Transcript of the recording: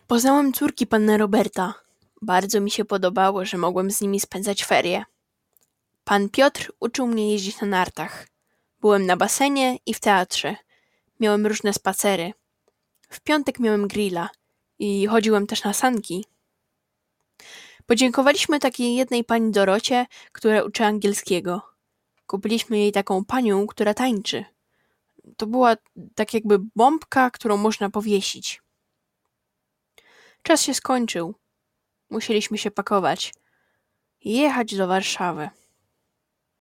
Poznałem córki pana Roberta. Bardzo mi się podobało, że mogłem z nimi spędzać ferie. Pan Piotr uczył mnie jeździć na nartach. Byłem na basenie i w teatrze. Miałem różne spacery. W piątek miałem grilla i chodziłem też na sanki. Podziękowaliśmy takiej jednej pani Dorocie, która uczy angielskiego. Kupiliśmy jej taką panią, która tańczy. To była tak jakby bombka, którą można powiesić. Czas się skończył. Musieliśmy się pakować i jechać do Warszawy.